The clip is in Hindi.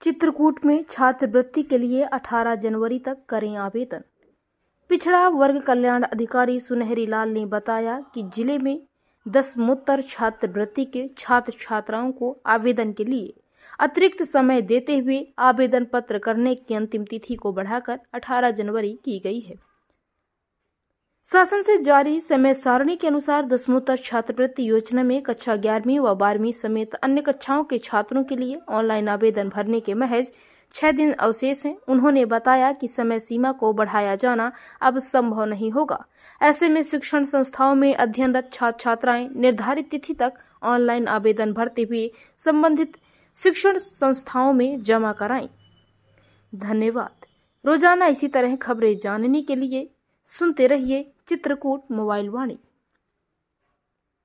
चित्रकूट में छात्रवृत्ति के लिए 18 जनवरी तक करें आवेदन। पिछड़ा वर्ग कल्याण अधिकारी सुनहरी लाल ने बताया कि जिले में दसमोत्तर छात्रवृत्ति के छात्र छात्राओं को आवेदन के लिए अतिरिक्त समय देते हुए आवेदन पत्र करने की अंतिम तिथि को बढ़ाकर 18 जनवरी की गई है। शासन से जारी समय सारणी के अनुसार दसमोत्तर छात्रवृत्ति योजना में कक्षा 11वीं व 12वीं समेत अन्य कक्षाओं के छात्रों के लिए ऑनलाइन आवेदन भरने के महज 6 दिन अवशेष हैं। उन्होंने बताया कि समय सीमा को बढ़ाया जाना अब संभव नहीं होगा। ऐसे में शिक्षण संस्थाओं में अध्ययनरत छात्र छात्राएं निर्धारित तिथि तक ऑनलाइन आवेदन भरते हुए संबंधित शिक्षण संस्थाओं में जमा कराएं। धन्यवाद। रोजाना इसी तरह खबरें जानने के लिए सुनते रहिए चित्रकूट मोबाइल वाणी।